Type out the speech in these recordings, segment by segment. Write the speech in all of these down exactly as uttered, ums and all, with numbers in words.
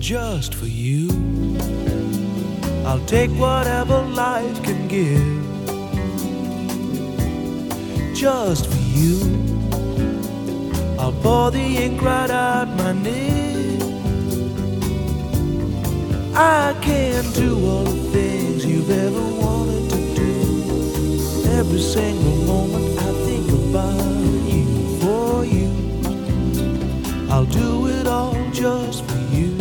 just for you. I'll take whatever life can give, just for you. I'll pour the ink right out my nib. I can do all the things you've ever wanted to do. Every single moment I think about you, for you. I'll do it all just for you,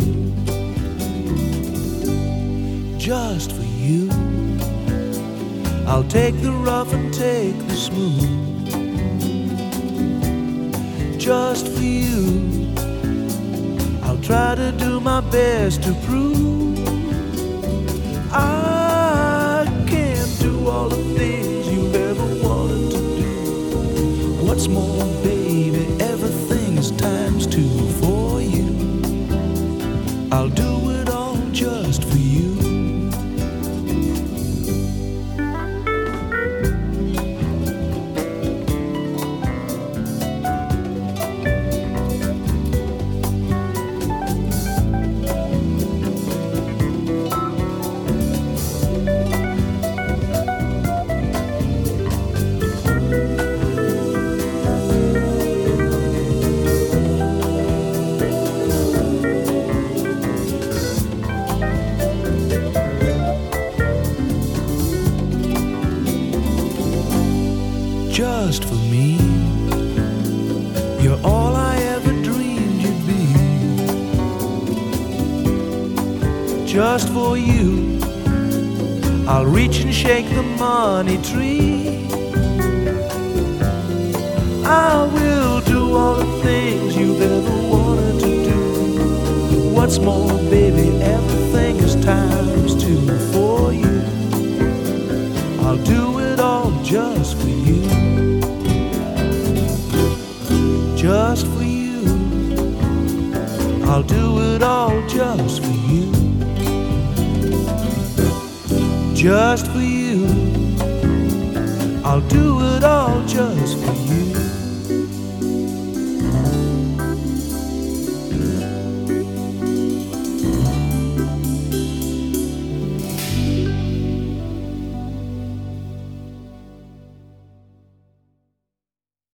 just for you. I'll take the rough and take the smooth, just for you. I'll try to do my best to prove I can do all the things you've ever wanted to do. What's more, baby, everything is times two for you. I'll do it all just for you. Just for me, you're all I ever dreamed you'd be. Just for you, I'll reach and shake the money tree. I will do all the things you've ever wanted to do. What's more, baby, everything is times two for you. I'll do it all just for you, just for you. I'll do it all just for you, just for you. I'll do it all just for you.